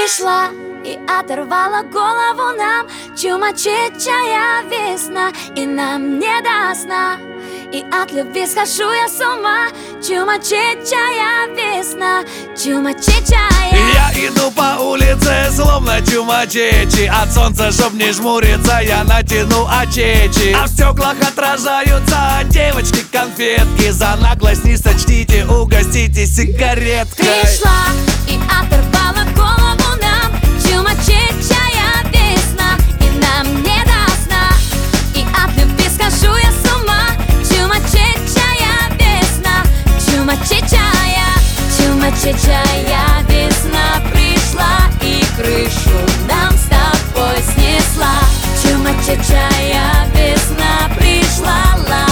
Пришла и оторвала голову нам чумачечая весна, и нам не до сна. И от любви схожу я с ума. Чумачечая весна, чумачечая. Я иду по улице, словно чумачечи. От солнца, чтоб не жмуриться, я натяну очечи. А в стеклах отражаются девочки конфетки. За наглость не сочтите, угоститесь сигареткой. Пришла и оторвала голову нам чумачечая весна, и нам не до сна. И от любви схожу я с ума. Чумачечая весна, чумачечая. Чумачечая весна пришла и крышу нам с тобой снесла. Чумачечая весна пришла,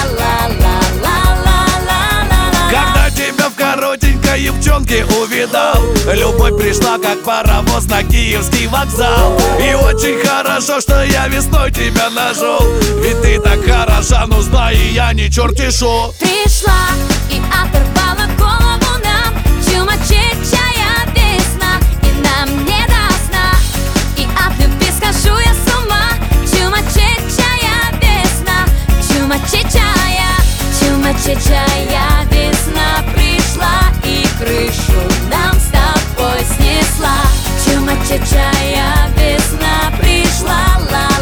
ла-ла-ла-ла-ла-ла-ла. Когда тебя в коротенькой юбчонке увидал, любовь пришла, как паровоз на Киевский вокзал. И очень хорошо, что я весной тебя нашел, ведь ты так хороша, ну знай, я не черти шо. Пришла и оторвала голову нам чумачечая весна, и нам не до сна. И от любви схожу я с ума. Чумачечая весна, чумачечая. Чумачечая весна пришла и крышу нам с тобой снесла. Чумачечая весна пришла,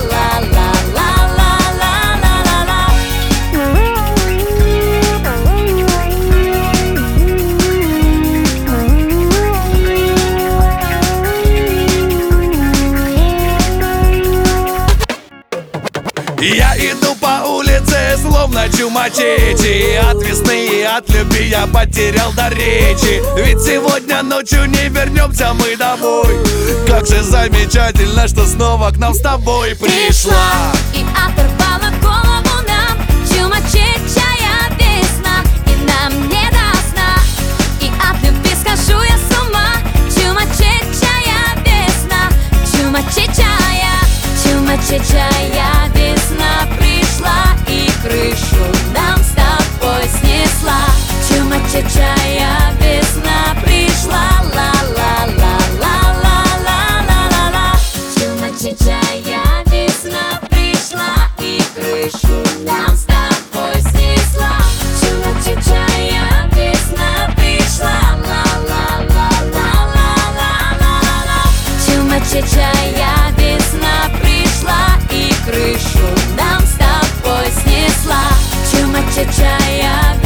ла-ла-ла-ла-ла-ла-ла-ла. Я иду по улице, словно чумачечи. И от весны, и от любви я потерял до речи. Ведь сегодня ночью не вернемся мы домой. Как же замечательно, что снова к нам с тобой пришла. И оторвала голову нам чумачечая весна, и нам не до сна. И от любви схожу я с ума. Чумачечая весна, чумачечая. Чумачечая весна пришла и крышу нам с тобой снесла. Чумачечая весна пришла, ла-ла-ла-ла-ла-ла-ла-ла. Чумачечая весна пришла и крышу нам с тобой снесла. Чумачечая весна пришла, ла-ла-ла-ла-ла-ла-ла-ла. Чумачечая весна пришла и крышу нам с тобой снесла. Чумачечая